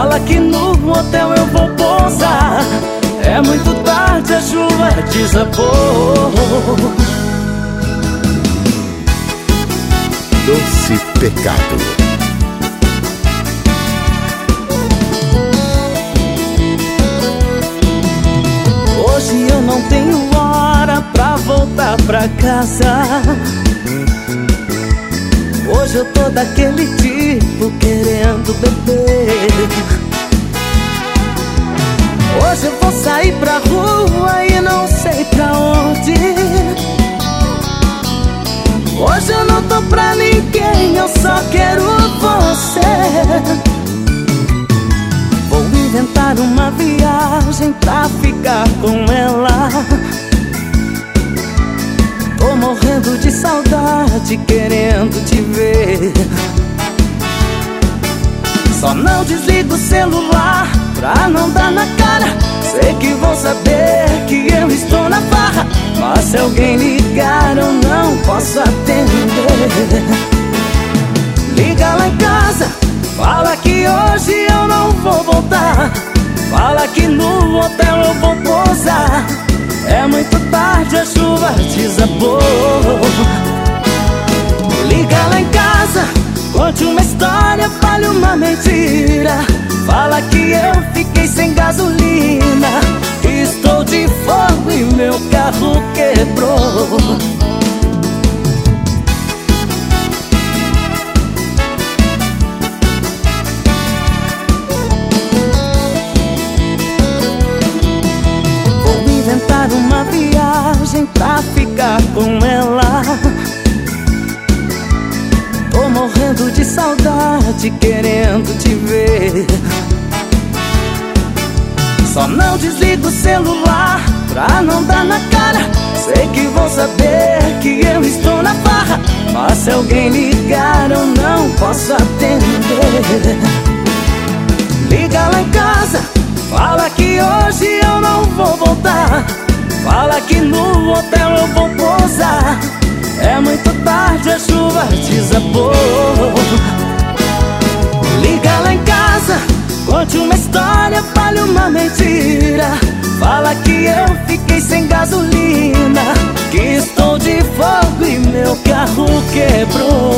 Fala que no hotel eu vou pousar. É muito tarde, a chuva desabou. Doce Pecado. Hoje eu não tenho hora pra voltar pra casa. Hoje eu tô daquele tipo querendo beber. Hoje eu vou sair pra rua e não sei pra onde. Hoje eu não tô pra ninguém, eu só quero você. Vou inventar uma viagem pra ficar com ela. Tô morrendo de saudade, querendo te ver. Só não desligo o celular pra não dar na cara. Sei que vão saber que eu estou na farra, mas se alguém ligar eu não posso atender. Liga lá em casa, fala que hoje eu não vou voltar. Fala que no hotel eu vou pousar. É muito tarde, a chuva desabou. Liga lá em casa, conte uma história, fale uma mentira. Fala que eu fiquei sem gasolina, estou de fogo e meu carro quebrou. Vou inventar uma viagem pra ficar com ela. Tô morrendo de saudade, querendo te ver. Só não desligo o celular pra não dar na cara. Sei que vão saber que eu estou na farra, mas se alguém ligar eu não posso atender. Liga lá em casa, fala que hoje eu não vou voltar. Fala que no hotel eu vou pousar. É muito tarde, a chuva desabou. Liga lá em casa, conte uma história, fale uma mentira. Fala que eu fiquei sem gasolina, que estou de fogo e meu carro quebrou.